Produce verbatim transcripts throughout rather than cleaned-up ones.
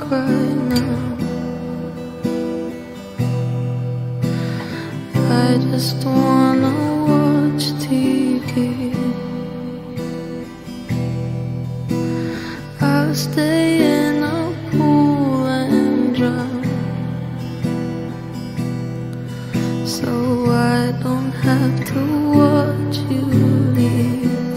right now. I just wanna watch T V. I'll stay in a pool and drown, so I don't have to watch you leave.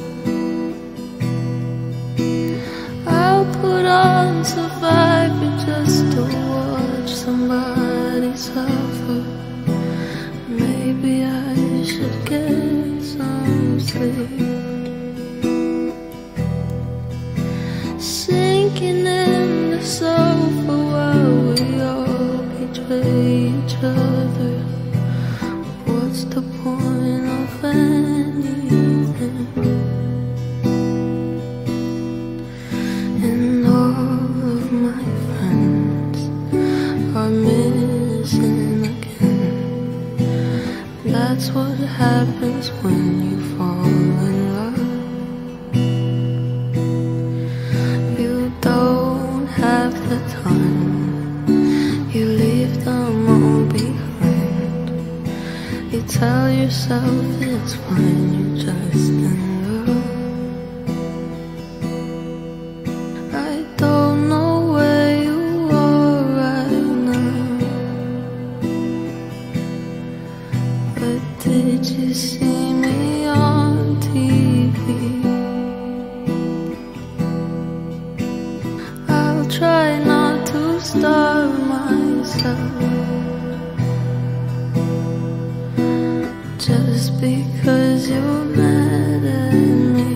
I'll put on Survivor just to watch somebody suffer. Maybe I should get some sleep. Sinking in the sofa while we all betray each other. What's the point of anything? And all of my friends are missing again. That's what happens when you fall in love. You don't have the time, you leave them all behind. You tell yourself it's fine, you're just in love. I don't know where you are right now, but did you see me on T V? I'll try not to starve myself just because you're mad at me.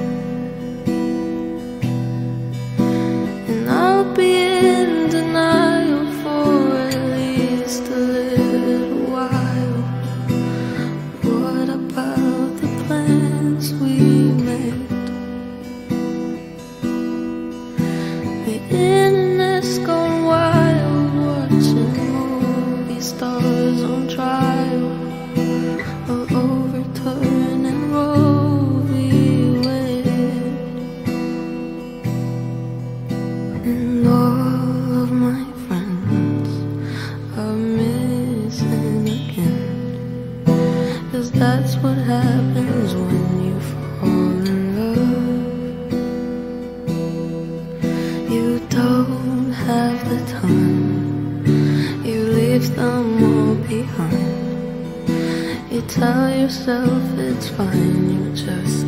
And I'll be in denial for at least a little while. What about the plans we made? The internet's gone wild, watching movie stars on trial, or overturning Roe v. Wade. And all of my friends are missing again. 'Cause that's what happens when you fall in love. You don't have the time, you leave them all behind. You tell yourself it's fine, you're just